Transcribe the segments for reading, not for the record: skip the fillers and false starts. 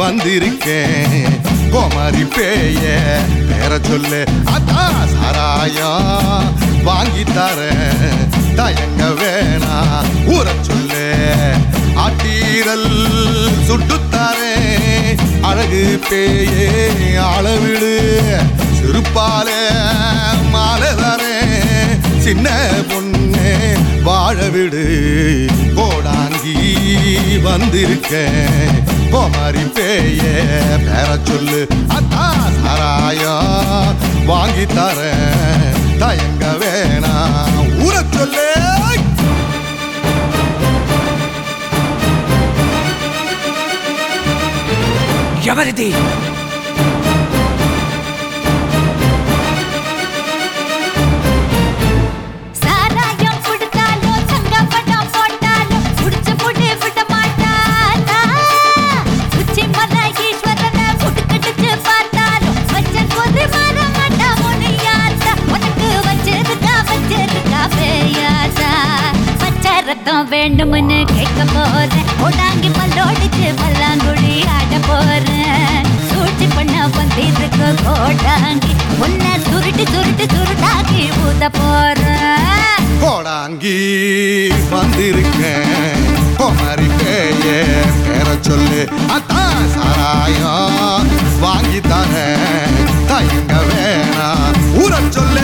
வந்திருக்கேன் கோமாரி பேய பேர சொல்லு அத்தா சாராயம் வாங்கி தரேன் தயங்க வேணா ஊற சொல்லு ஆட்டீரல் சுட்டுத்தாரேன் அழகு பேயே அளவிடு சிறுப்பால மாலை தரேன் சின்ன பொண்ணே வாழ விடு கோடாங்கி வந்திருக்கேன் கோமாரி பேய பேர சொல்லு அத்தா சாராயம் வாங்கி தரேன் தயங்க வேணா ஊற சொல்லு ఎవరిది வேண்டும்னு கேட்க போறேன் ஓடாங்கி பல்லோடிச்சு பல்லாங்குழி ஆட போறேன் சூழ்ச்சி பண்ண வந்திருக்கு கோடாங்கி உன்னை சுருட்டி சுருட்டி சுருட்டாக்கி ஊத போறேன் கோடாங்கி வந்திருக்கேன் கோமாரி பேய பேர சொல்லு அத்தா சாராயம் வாங்கி தரேன் தயங்க வேணா ஊற சொல்லு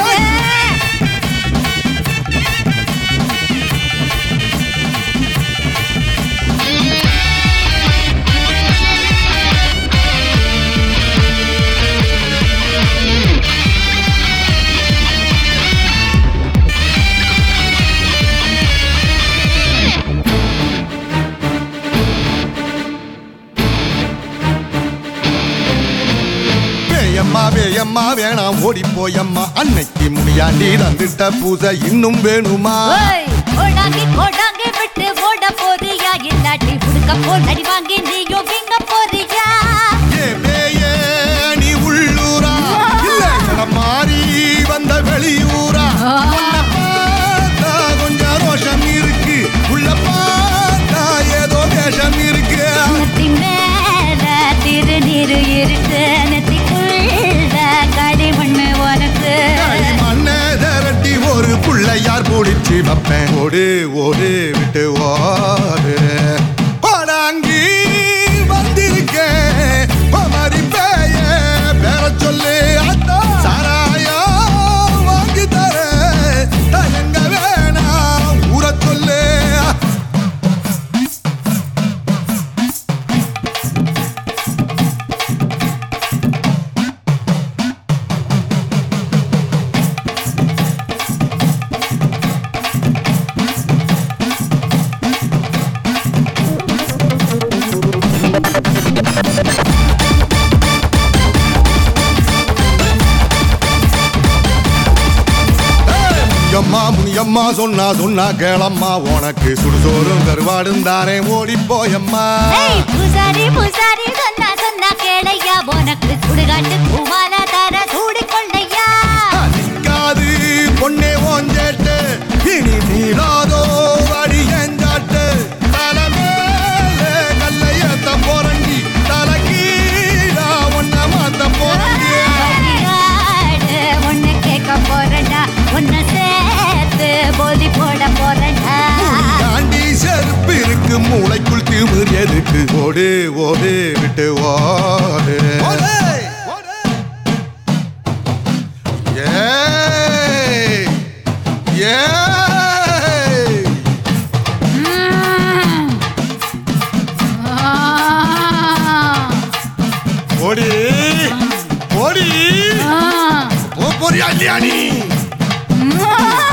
வேயம்மா வேணாம் ஓடி போயம்மா அன்னைக்கு முடியாண்டி தந்துட்ட பூசை இன்னும் வேணுமா ஓடாங்கி கோடாங்கி விட்டு ஓட போறியா இல்லாட்டி புடுக்க போல் அடி வாங்கி நீயோ விங்க போறியா ஏ பேயே நீ உள்ளூரா இல்ல மாறி வந்த வெளியூரா கொஞ்சம் ரோஷம் இருக்கு உள்ள பார்த்தா ஏதோ வேஷம் இருக்கு மேல திருநீரு இருக்கு ஒரு புள்ளையார் பிடிச்சி வைப்பேன் ஓடு ஓடு விட்டு ஓடு பாடாங்கி வந்திருக்கேன் கோமாரி பேய பேர சொல்லு அத்தா சாராயம் வாங்கி தர தயங்க வேணா ஊற சொல்லு முனியம்மா சொன்னா கேளம்மா உனக்கு சுடுசோறும் கருவாடும் தானே ஓடி போயம்மா பூசாரி பூசாரி சொன்னா கேளையா உனக்கு சுடுகாட்டு பூமால தர சூடி கொள்ளையா நிக்காது பொண்ணே ஓஞ்சேட்டு இனி நீராதோ அடி எஞ்சாட்டு தலைமேல கல்லையத்த போறண்டி தலை கீழா ஒன்ன மாத்த போறண்டி ஒன்னு கேட்க போறண்டா ஒன்னு சேர்த்து போதி போட போறண்டா தாண்டி செருப்பு இருக்கு மூளைக்குள் திமிர் எதுக்கு ஓடு ஓடு விட்டு ஓடு ஓடி ஓடி ஓ பொரியா இல்லையா நீ